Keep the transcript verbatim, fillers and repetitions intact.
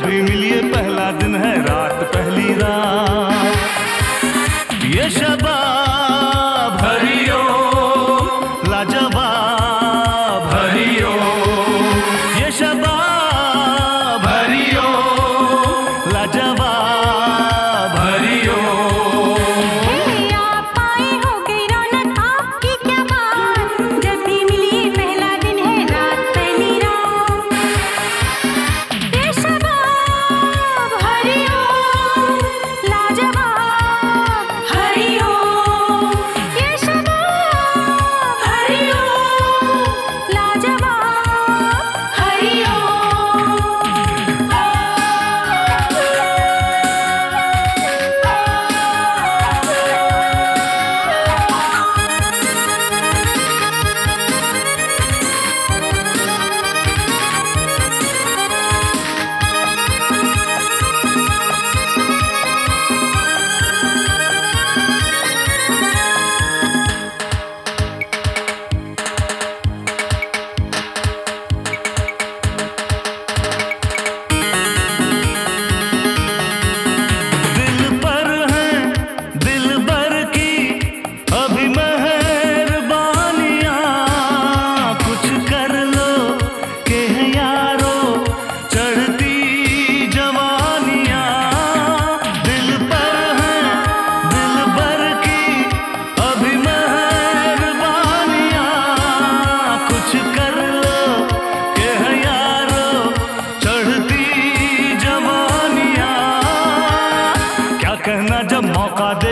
भी मिलिए पहला दिन है रात पहली रात। ये शबाब हरियो लाजवाब हरियो, ये शबाब हरियो लाजवाब हरियो। आप आए हो गई रौनक आपकी क्या बात, जब भी मिलिए पहला दिन है रात पहली रात। ये शबाब हरियो लाजवाब हरियो, ये शबाब हरियो लाजवाब हरियो। दिल पर है दिल भर की अभी मेहरबानियां, कुछ कर लो के हैं यारो चढ़ती जवानियां। दिल पर है दिल भर की अभी मेहरबानियां, कुछ कर लो के हैं यारो चढ़ती जवानियां। क्या कहना जब मौका